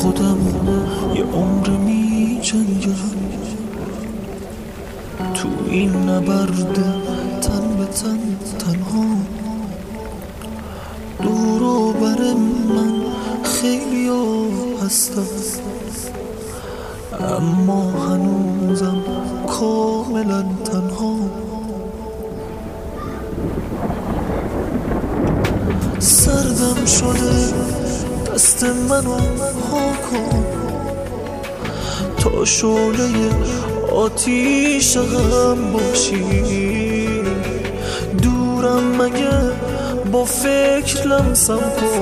خودم یه عمر می جنگم تو این نبرد تن به تن تنها. دور و بر من خیلی ها هستم اما هنوزم کاملا تنها. سردم شده دست منو ها کن تا شعله آتیش غم باشی. دورم مگه با فکر لمسم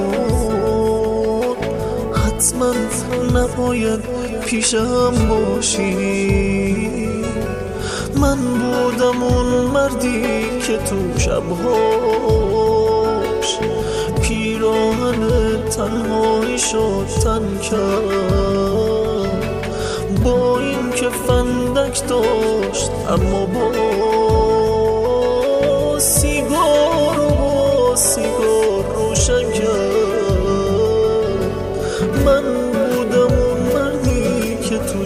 کن حتما نباید پیشم باشی. من بودم اون مردی که تو شبهاش پیراهن تنهایی شد تن کرد. با این که فندک داشت اما با سیگار روشن کرد. من بودم اون مردی که تو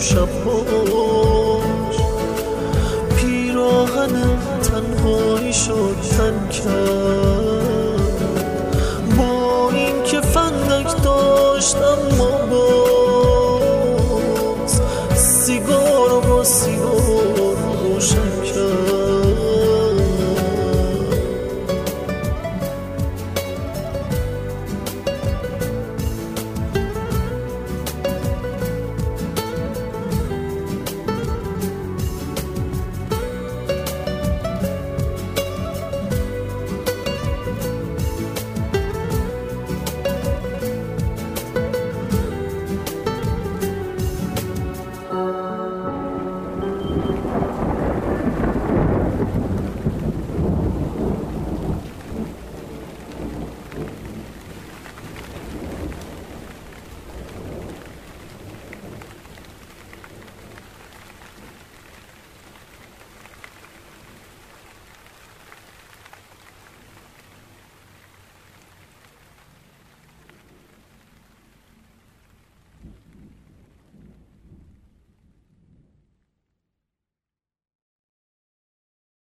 شبهاش پیراهن تنهایی شد تن کرد.